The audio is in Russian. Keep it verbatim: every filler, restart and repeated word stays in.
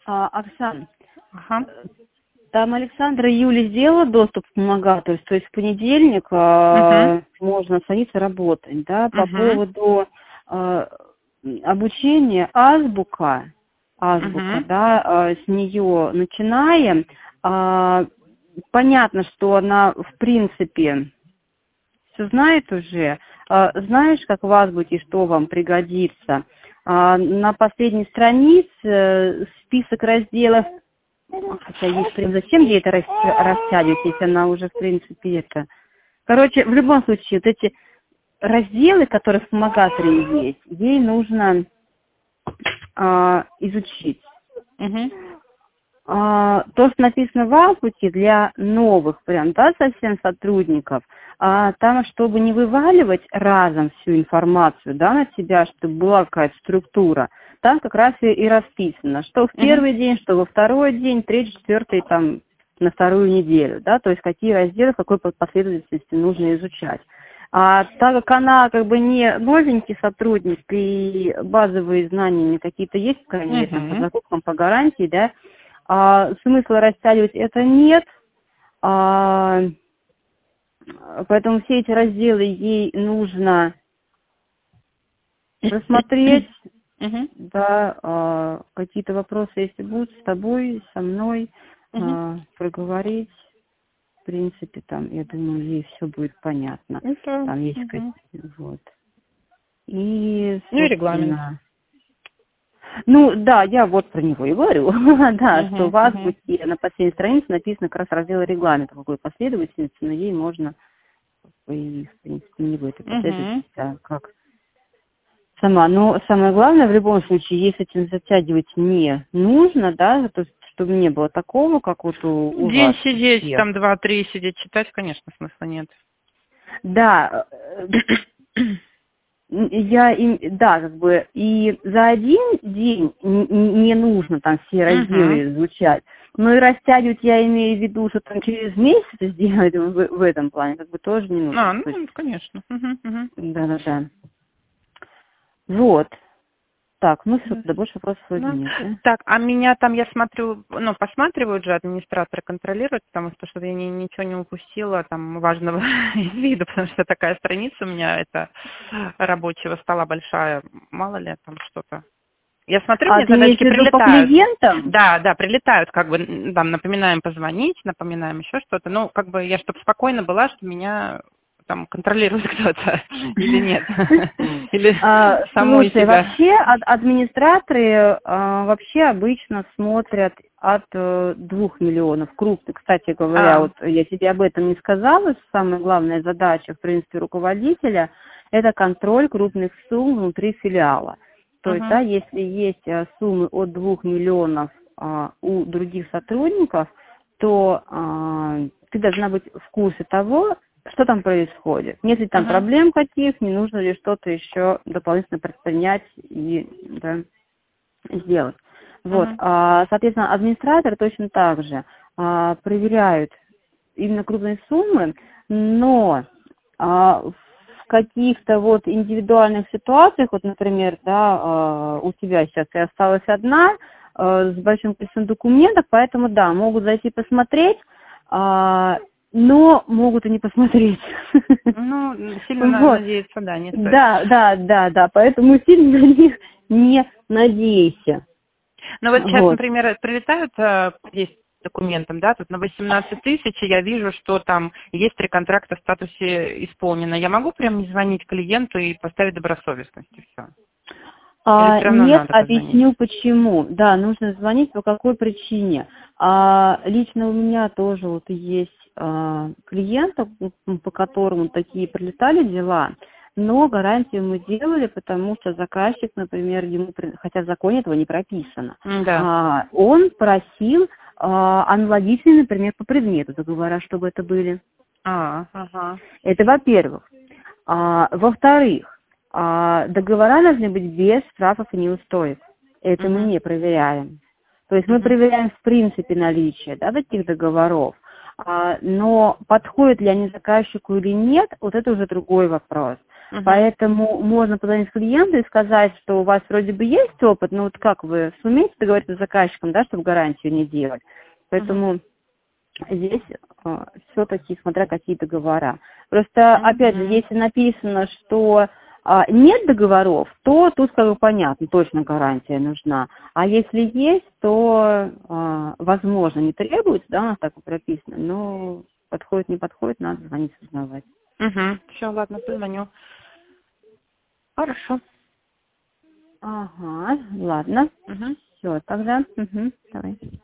А, Оксан, Ага. там Александра и Юля сделала доступ к вспомогательству, то есть в понедельник Угу. э, можно садиться работать, да, по Угу. поводу э, обучения азбука, азбука, Угу. да, э, с нее начинаем. Э, понятно, что она, в принципе, все знает уже. Э, знаешь, как в азбуке, что вам пригодится. Э, на последней странице э, список разделов. Хотя есть, прям зачем ей это рас- растягивать, если она уже, в принципе, это... Короче, в любом случае, вот эти разделы, которые в вспомогательной есть, ей нужно а, изучить. Угу. А, то, что написано в азбуке для новых, прям, да, совсем сотрудников, а, там, чтобы не вываливать разом всю информацию, да, на себя, чтобы была какая-то структура, там как раз и, и расписано, что в Угу. первый день, что во второй день, третий, четвертый, там, на вторую неделю, да, то есть какие разделы, в какой последовательности нужно изучать. А так как она как бы не новенький сотрудник и базовые знания какие-то есть, по крайней мере, там, по Угу. закупкам, по гарантии, да, а, смысла растягивать это нет, а, поэтому все эти разделы ей нужно рассмотреть, Угу. да, а, какие-то вопросы, если будут, с тобой, со мной, Угу. а, проговорить. В принципе, там, я думаю, ей все будет понятно. Это... Там есть, ка- Угу. вот. И, Ну и регламент. собственно, ну, да, я вот про него и говорю, да, что Угу. в Угу. азбуке на последней странице написано как раз раздел регламента, какой последовательности, но ей можно, и, в принципе, не в этой Угу. последовательности, а как сама. Но самое главное, в любом случае, если этим затягивать не нужно, да, то есть, чтобы не было такого, как вот у, у День вас у сидеть, всех. там два-три сидеть читать, конечно, смысла нет. Да, э, я, им- да, как бы, и за один день н- н- не нужно там все Угу. разделы изучать, но и растягивать я имею в виду, что там через месяц сделать в, в этом плане, как бы тоже не А, нужно. ну, То есть, конечно. Угу. Угу. да-да-да. Вот. Так, ну все, тогда больше вопросов вроде Да. нет, да? Так, а меня там, я смотрю, ну, посматривают же администраторы, контролируют, потому что, чтобы я ни- ничего не упустила там важного из виду, потому что такая страница у меня, это рабочего стола большая, мало ли там что-то. Я смотрю, А мне ты имеешь в задачки виду по прилетают. клиентам? Да, да, прилетают, как бы, м, там, напоминаем позвонить, напоминаем еще что-то. Ну, как бы, я чтобы спокойно была, что меня там контролирует кто-то или нет. Или А, самой слушай, себя. вообще ад- администраторы а, вообще обычно смотрят от э, двух миллионов крупных. Кстати говоря, А, вот я тебе об этом не сказала, самая главная задача, в принципе, руководителя – это контроль крупных сумм внутри филиала. То есть, угу, да, если есть э, суммы от двух миллионов а, у других сотрудников, то а, ты должна быть в курсе того, что там происходит. Нет ли там угу, проблем каких, не нужно ли что-то еще дополнительно предпринять и, да, сделать. Вот, угу, а, соответственно, администраторы точно так же а, проверяют именно крупные суммы, но а, в каких-то вот индивидуальных ситуациях, вот, например, да, а, у тебя сейчас и осталась одна а, с большим количеством документов, поэтому, да, могут зайти посмотреть, а, но могут и не посмотреть. Ну, сильно на- Вот. надеяться, да, не стоит. Да, да, да, да, поэтому сильно на них не надейся. Ну вот сейчас, Вот. например, прилетают э, по десять документам, да, тут на восемнадцать тысяч, и я вижу, что там есть три контракта в статусе исполнено. Я могу прям не звонить клиенту и поставить добросовестность, и все? Или А, все равно нет, надо позвонить? объясню почему. Да, нужно звонить, по какой причине. А, лично у меня тоже вот есть а, клиентов, м, по которому такие прилетали дела, но гарантию мы делали, потому что заказчик, например, ему, при- хотя в законе этого не прописано, М, Да. а, он просил а, аналогичные, например, по предмету договора, чтобы это были. А, ага. Это во-первых. А, во-вторых, а, договора должны быть без штрафов и неустоев. Это мы Угу, не проверяем. То есть мы угу, проверяем в принципе наличие, да, таких договоров. А, но подходят ли они заказчику или нет, вот это уже другой вопрос. Угу. Поэтому можно позвонить клиенту и сказать, что у вас вроде бы есть опыт, но вот как вы сумеете договориться с заказчиком, да, чтобы гарантию не делать. Поэтому угу. здесь э, все-таки смотря какие договора. Просто, угу. опять же, если написано, что э, нет договоров, то тут как бы понятно, точно гарантия нужна. А если есть, то, э, возможно, не требуется, да, у нас так и прописано, но подходит, не подходит, надо звонить, узнавать. Угу. Все, ладно, позвоню. Хорошо. Ага, ладно. Угу. Все, тогда. Угу, давай.